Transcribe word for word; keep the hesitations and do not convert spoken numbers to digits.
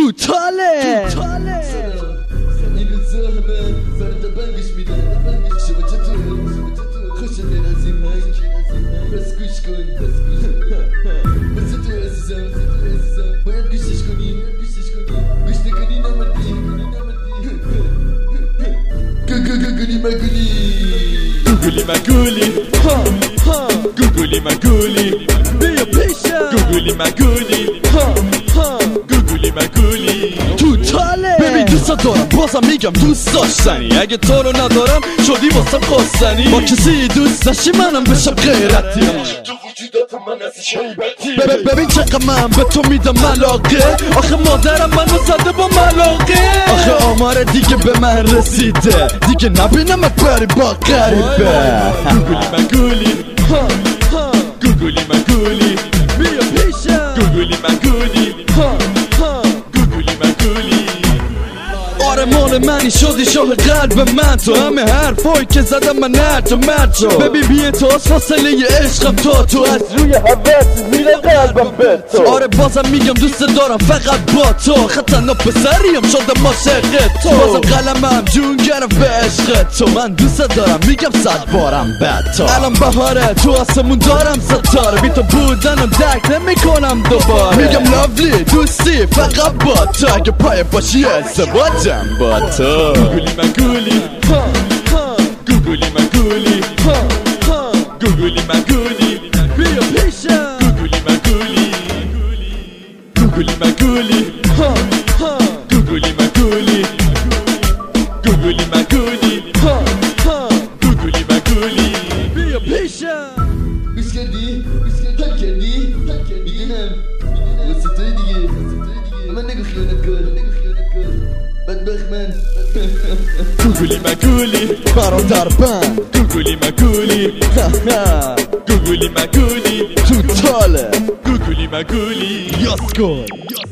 توتاله این زهمه فرد بنگش میده شما چطور خوشم دین از این هنگ بس گوش کن بس تو عزیزم باید گوشش کنی گوش نکنی نمردی گوگلی مگولی گوگلی مگولی گوگلی مگولی بیا پیشم گوگلی مگولی گوگلی مگولی توتاله ببین دوست دارم بازم میگم دوست داشتنی اگه تو رو ندارم شدی واسم خواستنی با کسی دوست نشی منم بشم غیرتی تو وجودات من از شیبتی ببین چقدر من به تو میدم ملاقه آخه مادرم منو زده با ملاقه آخه آمار دیگه به من رسیده دیگه نبینمت بری با غریبه گوگلی مگولی گوگلی مگولی بیا پیشم گوگلی مگولی گوگلی مگولی آره مال منی شدی شاه قلب من تو همه حرفایی که زدم من نرد و مرد شد ببین بیه تو از فاصله عشقم تا تو از روی حوث میره قلبم به تو آره بازم میگم دوست دارم فقط با تو خطرناک پسریم شدم عاشق تو بازم قلمم جون گرم به عشق تو من دوست دارم میگم صد بارم به تو الان بهاره تو آسمون دارم ستاره بی تو بودنم درک نمی کنم دوباره میگم لافلی دوستی فقط با تو اگه پای باشی ازدواجم با تو گوگلی مگولی گوگلی مگولی گوگلی مگولی بیا پیشم گوگلی مگولی گوگلی مگولی گوگلی مگولی گوگلی مگولی گوگلی مگولی بیا پیشم گوش کردی؟ حال کردی؟ میدونم واسه توی دیگه من نگو خیانت کن بدبخت من گوگلی مگولی برادر بند گوگلی مگولی گوگلی مگولی توتاله گوگلی مگولی یاس کن